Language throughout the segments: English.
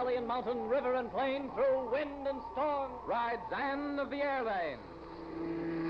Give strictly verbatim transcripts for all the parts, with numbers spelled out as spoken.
valley and mountain, river and plain, through wind and storm, rides Anne of the Air Lane.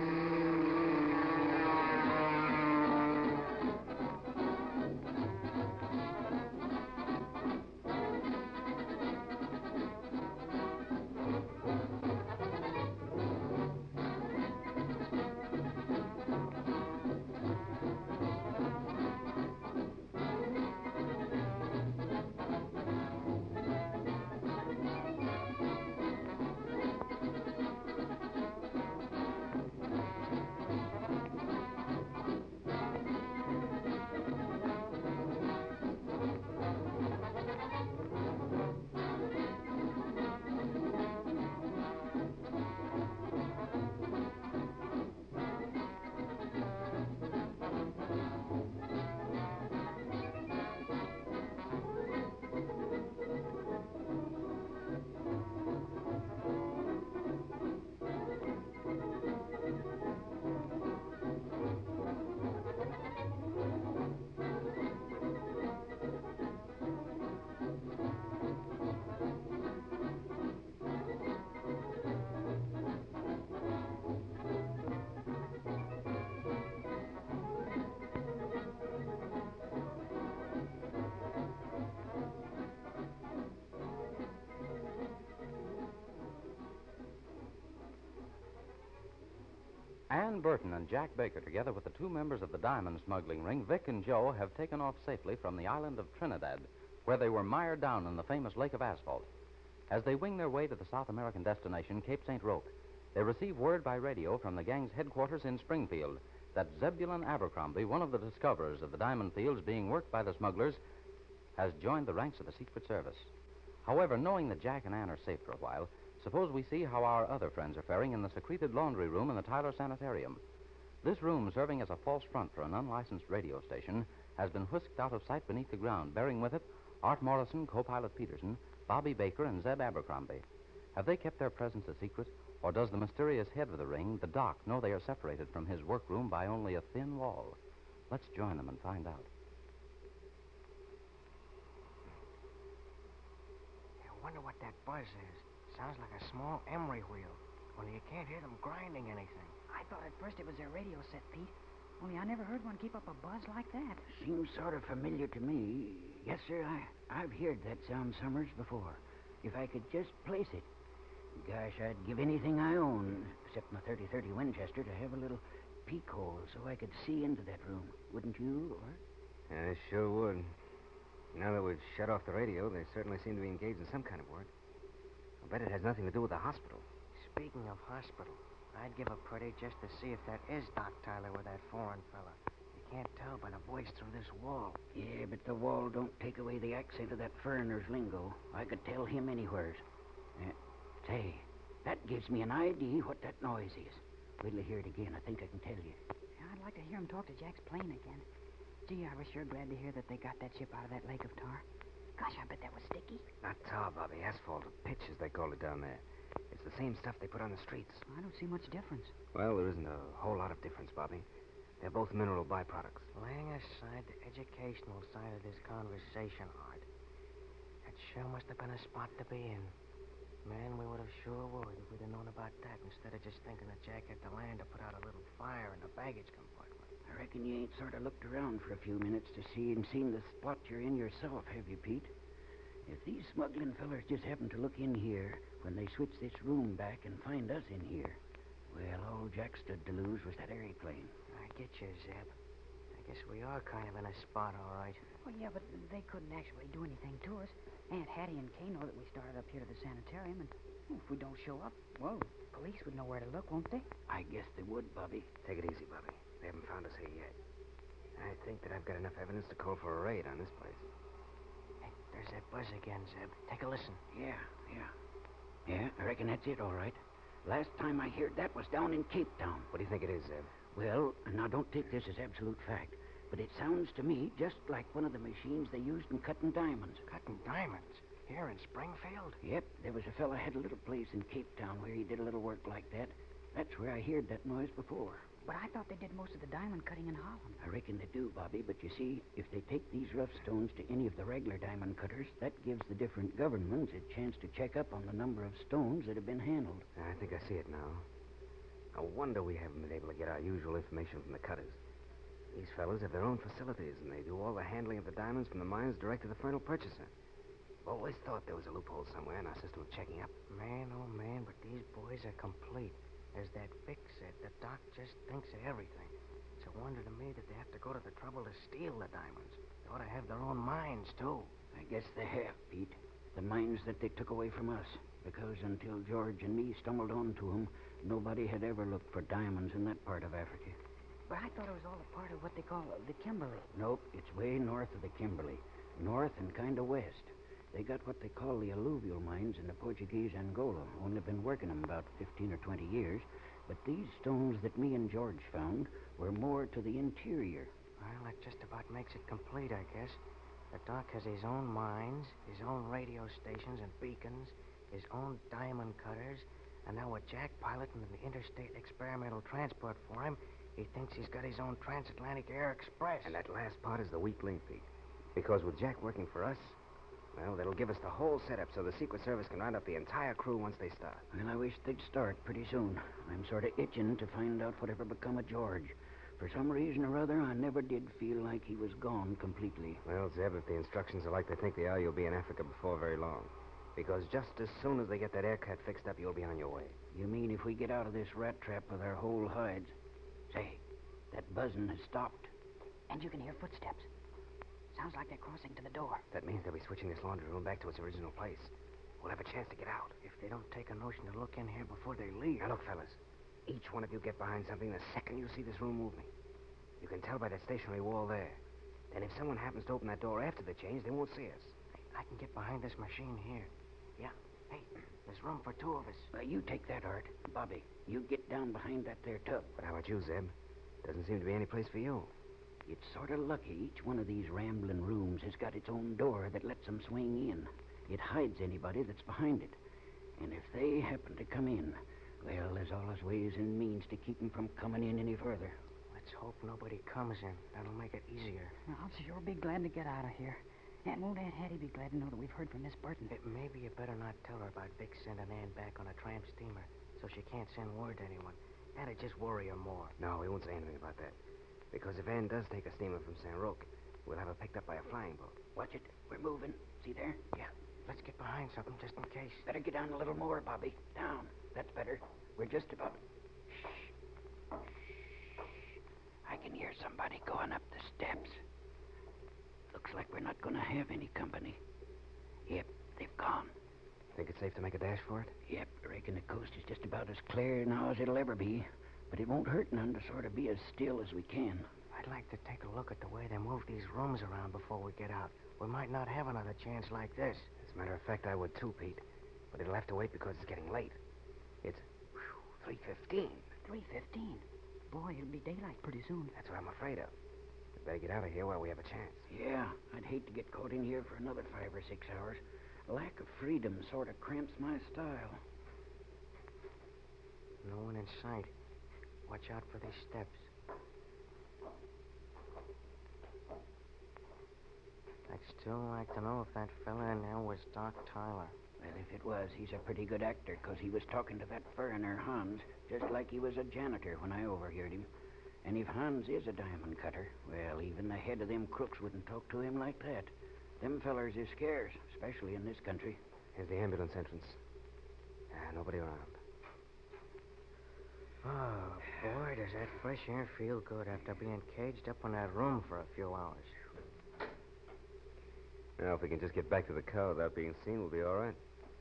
Ann Burton and Jack Baker, together with the two members of the diamond smuggling ring, Vic and Joe, have taken off safely from the island of Trinidad, where they were mired down in the famous Lake of Asphalt. As they wing their way to the South American destination, Cape Saint Roque, they receive word by radio from the gang's headquarters in Springfield that Zebulon Abercrombie, one of the discoverers of the diamond fields being worked by the smugglers, has joined the ranks of the Secret Service. However, knowing that Jack and Ann are safe for a while, suppose we see how our other friends are faring in the secreted laundry room in the Tyler Sanitarium. This room, serving as a false front for an unlicensed radio station, has been whisked out of sight beneath the ground, bearing with it Art Morrison, co-pilot Peterson, Bobby Baker, and Zeb Abercrombie. Have they kept their presence a secret, or does the mysterious head of the ring, the Doc, know they are separated from his workroom by only a thin wall? Let's join them and find out. I wonder what that buzz is. Sounds like a small emery wheel, only you can't hear them grinding anything. I thought at first it was their radio set, Pete. Only I never heard one keep up a buzz like that. Seems sort of familiar to me. Yes, sir, I, I've heard that sound summers before. If I could just place it. Gosh, I'd give anything I own, except my thirty thirty Winchester, to have a little peek hole so I could see into that room. Wouldn't you, or? I sure would. Now that we've shut off the radio, they certainly seem to be engaged in some kind of work. I bet it has nothing to do with the hospital. Speaking of hospital, I'd give a pretty just to see if that is Doc Tyler with that foreign fella. You can't tell by the voice through this wall. Yeah, but the wall don't take away the accent of that foreigner's lingo. I could tell him anywheres. Uh, say, that gives me an idea what that noise is. Wait till I hear it again. I think I can tell you. Yeah, I'd like to hear him talk to Jack's plane again. Gee, I was sure glad to hear that they got that ship out of that lake of tar. Gosh, I bet that was sticky. Not tar, Bobby. Asphalt, or pitch, as they call it down there. It's the same stuff they put on the streets. I don't see much difference. Well, there isn't a whole lot of difference, Bobby. They're both mineral byproducts. Laying aside the educational side of this conversation, Art, that sure must have been a spot to be in. Man, we would have sure worried if we'd have known about that instead of just thinking that Jack had to land to put out a little fire in the baggage compartment. I reckon you ain't sort of looked around for a few minutes to see and seen the spot you're in yourself, have you, Pete? If these smuggling fellers just happen to look in here when they switch this room back and find us in here, well, all Jack stood to lose was that airplane. I get you, Zeb. I guess we are kind of in a spot, all right. Well, yeah, but they couldn't actually do anything to us. Aunt Hattie and Kay know that we started up here to the sanitarium, and well, if we don't show up, well, the police would know where to look, won't they? I guess they would, Bobby. Take it easy, Bobby. They haven't found us here yet. I think that I've got enough evidence to call for a raid on this place. Hey, there's that buzz again, Zeb. Take a listen. Yeah, yeah. Yeah, I reckon that's it, all right. Last time I heard that was down in Cape Town. What do you think it is, Zeb? Well, now don't take this as absolute fact, but it sounds to me just like one of the machines they used in cutting diamonds. Cutting diamonds? Here in Springfield? Yep, there was a fella had a little place in Cape Town where he did a little work like that. That's where I heard that noise before. But I thought they did most of the diamond cutting in Holland. I reckon they do, Bobby, but you see, if they take these rough stones to any of the regular diamond cutters, that gives the different governments a chance to check up on the number of stones that have been handled. I think I see it now. No wonder we haven't been able to get our usual information from the cutters. These fellows have their own facilities, and they do all the handling of the diamonds from the mines direct to the final purchaser. Always thought there was a loophole somewhere in our system of checking up. Man, oh man, but these boys are complete. As that Vic said, the doc just thinks of everything. It's a wonder to me that they have to go to the trouble to steal the diamonds. They ought to have their own mines, too. I guess they have, Pete. The mines that they took away from us. Because until George and me stumbled onto them, nobody had ever looked for diamonds in that part of Africa. But I thought it was all a part of what they call the Kimberley. Nope, it's way north of the Kimberley. North and kind of west. They got what they call the alluvial mines in the Portuguese Angola. Only been working them about fifteen or twenty years. But these stones that me and George found were more to the interior. Well, that just about makes it complete, I guess. The doc has his own mines, his own radio stations and beacons, his own diamond cutters, and now with Jack piloting the interstate experimental transport for him, he thinks he's got his own transatlantic air express. And that last part is the weak link, Pete. Because with Jack working for us, well, that'll give us the whole setup so the Secret Service can round up the entire crew once they start. Well, I wish they'd start pretty soon. I'm sort of itching to find out whatever become of George. For some reason or other, I never did feel like he was gone completely. Well, Zeb, if the instructions are like they think they are, you'll be in Africa before very long. Because just as soon as they get that aircut fixed up, you'll be on your way. You mean if we get out of this rat trap with our whole hides? Say, that buzzing has stopped. And you can hear footsteps. Sounds like they're crossing to the door. That means they'll be switching this laundry room back to its original place. We'll have a chance to get out. If they don't take a notion to look in here before they leave. Now, look, fellas. Each one of you get behind something the second you see this room moving. You can tell by that stationary wall there. Then if someone happens to open that door after the change, they won't see us. I can get behind this machine here. Yeah. Hey, there's room for two of us. Uh, you take that, Art. Bobby, you get down behind that there tub. But how about you, Zeb? Doesn't seem to be any place for you. It's sort of lucky each one of these rambling rooms has got its own door that lets them swing in. It hides anybody that's behind it. And if they happen to come in, well, there's always ways and means to keep them from coming in any further. Let's hope nobody comes in. That'll make it easier. Well, I'll sure be glad to get out of here. And won't Aunt Hattie be glad to know that we've heard from Miss Burton? It, maybe you better not tell her about Vic sending Ann back on a tramp steamer, so she can't send word to anyone. That'd just worry her more. No, we won't say anything about that. Because if Ann does take a steamer from San Roque, we'll have her picked up by a flying boat. Watch it. We're moving. See there? Yeah. Let's get behind something just in case. Better get down a little more, Bobby. Down. That's better. We're just about... Shh. I can hear somebody going up the steps. Looks like we're not going to have any company. Yep, they've gone. Think it's safe to make a dash for it? Yep, I reckon the coast is just about as clear now as it'll ever be. But it won't hurt none to sort of be as still as we can. I'd like to take a look at the way they move these rooms around before we get out. We might not have another chance like this. As a matter of fact, I would too, Pete. But it'll have to wait because it's getting late. It's three fifteen. three fifteen. Boy, it'll be daylight pretty soon. That's what I'm afraid of. We better get out of here while we have a chance. Yeah, I'd hate to get caught in here for another five or six hours. Lack of freedom sort of cramps my style. No one in sight. Watch out for these steps. I'd still like to know if that fella in there was Doc Tyler. Well, if it was, he's a pretty good actor, 'cause he was talking to that foreigner, Hans, just like he was a janitor when I overheard him. And if Hans is a diamond cutter, well, even the head of them crooks wouldn't talk to him like that. Them fellers is scarce, especially in this country. Here's the ambulance entrance. Ah, nobody around. Oh, boy, does that fresh air feel good after being caged up in that room for a few hours. Now, if we can just get back to the car without being seen, we'll be all right.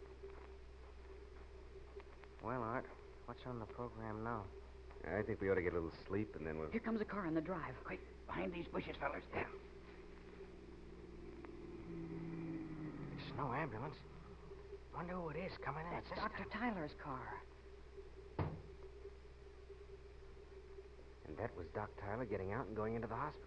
Well, Art, what's on the program now? I think we ought to get a little sleep, and then we'll... Here comes a car on the drive. Quick, behind these bushes, fellers. Yeah. It's no ambulance. Wonder who it is coming in. That's Doctor Tyler's car. And that was Doc Tyler getting out and going into the hospital.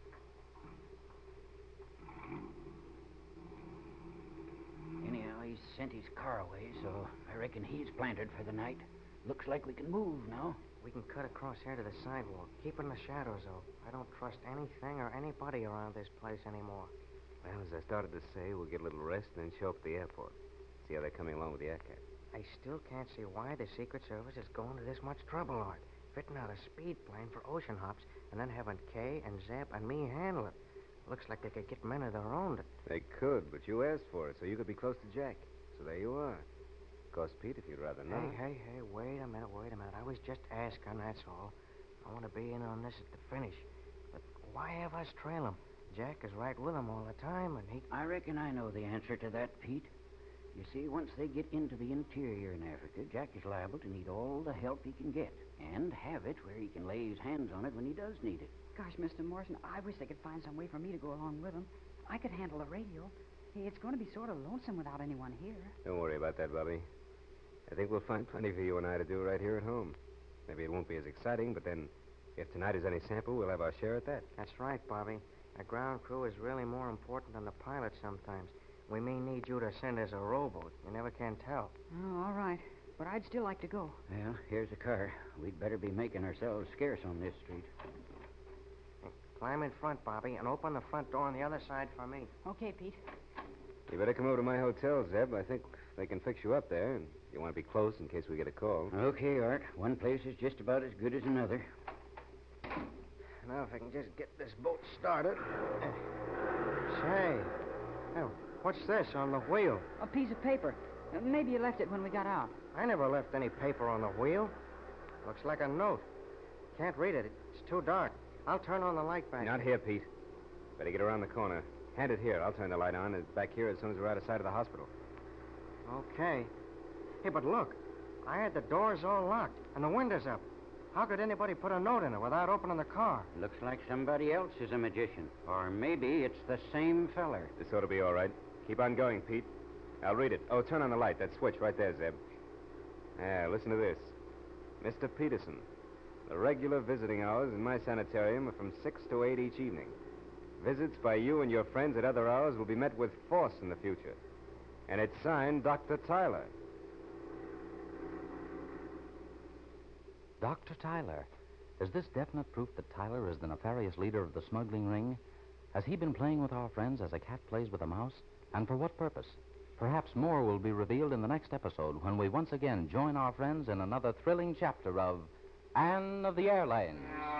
Anyhow, he's sent his car away, so I reckon he's planted for the night. Looks like we can move now. We can cut across here to the sidewalk. Keep in the shadows, though. I don't trust anything or anybody around this place anymore. Well, as I started to say, we'll get a little rest and then show up at the airport. See how they're coming along with the aircat. I still can't see why the Secret Service is going to this much trouble, Art. Fitting out a speed plane for ocean hops and then having Kay and Zeb and me handle it. Looks like they could get men of their own to... They could, but you asked for it, so you could be close to Jack. So there you are. Of course, Pete, if you'd rather not. Hey, hey, hey, wait a minute, wait a minute. I was just asking, that's all. I want to be in on this at the finish. But why have us trail him? Jack is right with him all the time, and he... I reckon I know the answer to that, Pete. You see, once they get into the interior in Africa, Jack is liable to need all the help he can get, and have it where he can lay his hands on it when he does need it. Gosh, Mister Morrison, I wish they could find some way for me to go along with them. I could handle the radio. Hey, it's going to be sort of lonesome without anyone here. Don't worry about that, Bobby. I think we'll find plenty for you and I to do right here at home. Maybe it won't be as exciting, but then if tonight is any sample, we'll have our share at that. That's right, Bobby. A ground crew is really more important than the pilot sometimes. We may need you to send us a rowboat. You never can tell. Oh, all right. But I'd still like to go. Well, here's a car. We'd better be making ourselves scarce on this street. Hey, climb in front, Bobby, and open the front door on the other side for me. Okay, Pete. You better come over to my hotel, Zeb. I think they can fix you up there, and you want to be close in case we get a call. Okay, Art. One place is just about as good as another. Now, if I can just get this boat started. Say, hey, what's this on the wheel? A piece of paper. Uh, maybe you left it when we got out. I never left any paper on the wheel. Looks like a note. Can't read it. It's too dark. I'll turn on the light back. Not here, Pete. Better get around the corner. Hand it here. I'll turn the light on. It's back here as soon as we're out of sight of the hospital. Okay. Hey, but look. I had the doors all locked and the windows up. How could anybody put a note in it without opening the car? Looks like somebody else is a magician. Or maybe it's the same feller. This ought to be all right. Keep on going, Pete. I'll read it. Oh, turn on the light. That switch right there, Zeb. Yeah, listen to this. Mister Peterson, the regular visiting hours in my sanitarium are from six to eight each evening. Visits by you and your friends at other hours will be met with force in the future. And it's signed Doctor Tyler. Doctor Tyler. Is this definite proof that Tyler is the nefarious leader of the smuggling ring? Has he been playing with our friends as a cat plays with a mouse? And for what purpose? Perhaps more will be revealed in the next episode when we once again join our friends in another thrilling chapter of Anne of the Airlines.